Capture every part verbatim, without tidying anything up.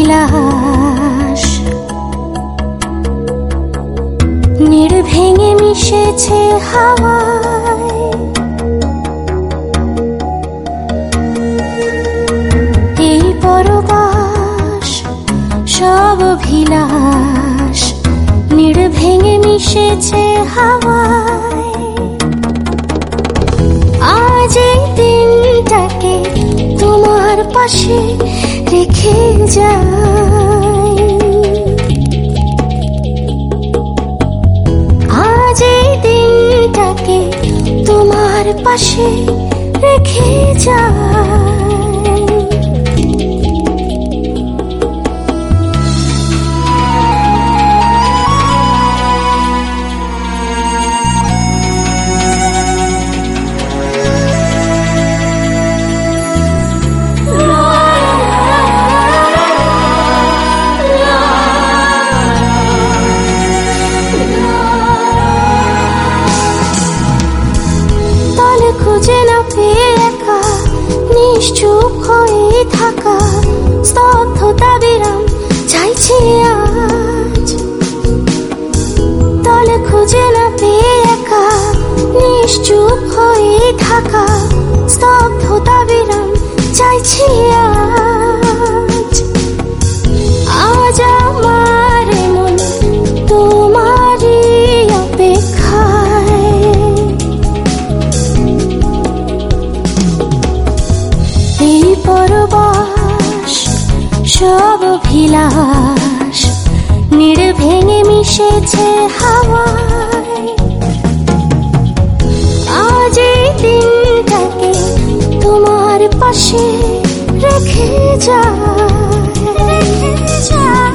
অভিলাষ নীড় ভেঙে মিশেছে হাওয়ায়, এই পরবাস সব অভিলাষ নীড় ভেঙে মিশেছে হাওয়ায়। আজ এই দিনটাকে তোমার পাশে রেখে যাই, আজ এই দিনটাকে তোমার পাশে রেখে যাই। খুঁজে না পেয়ে একা নিশ্চুপ হয়ে থাকা স্তব্ধতা বিরাম চাইছি আজ। তলে খুঁজে না পেয়ে একা নিশ্চুপ হয়ে থাকা স্তব্ধতা বিরাম চাইছি আজ। আজ আমার মন তোমারই অপেক্ষায়, এই পরবাস সব অভিলাষ নীড় ভেঙে মিশেছে হাওয়ায়। আজ এই দিনটাকে তোমার পাশে রেখে যাই, রেখে যাই।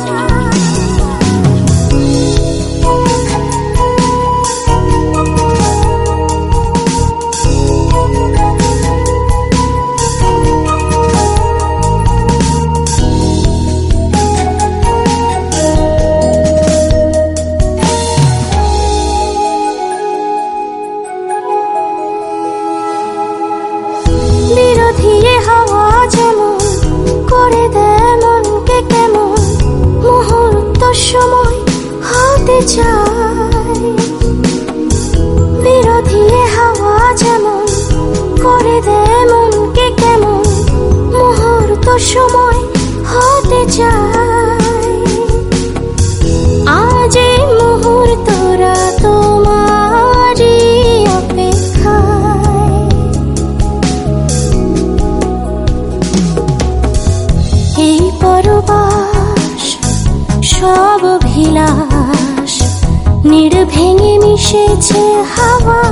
বিরোধী হাওয়া যেমন করে দেয় মনকে কেমন, মুহূর্ত সময় হতে চায়। বিরোধী হাওয়া যেমন করে দেয় মনকে কেমন, মুহূর্ত সময় হতে চায়। আজ এই মুহূর্তরা তোমারই অপেক্ষায়, এই পরবাস সব অভিলাষ নীড় ভেঙে মিশেছে হাওয়া।